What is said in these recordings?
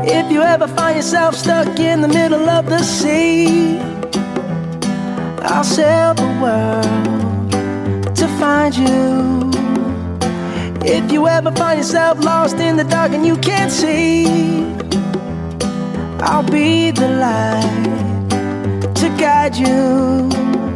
If you ever find yourself stuck in the middle of the sea, I'll sail the world to find you. If you ever find yourself lost in the dark and you can't see, I'll be the light to guide you.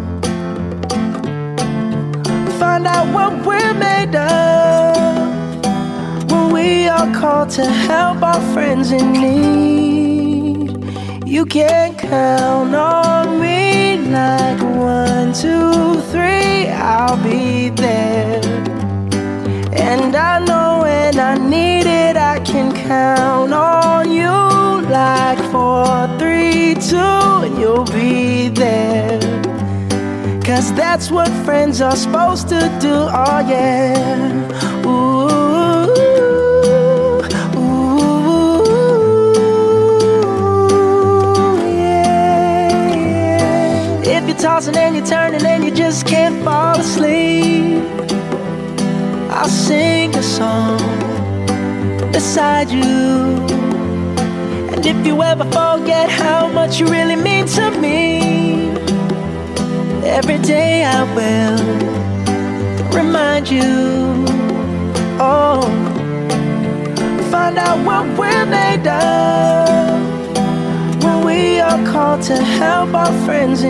Find out what we're made of when we are called to help our friends in need. You can count on me like 1, 2, 3, I'll be there. And I know when I need it, I can count on you like 4, 3, 2, and you'll be there. 'Cause that's what friends are supposed to do, oh yeah. Ooh, ooh, yeah. If you're tossing and you're turning and you just can't fall asleep, I'll sing a song beside you. And if you ever forget how much you really mean to me, every day I will remind you. Oh, find out what we're made of when we are called to help our friends in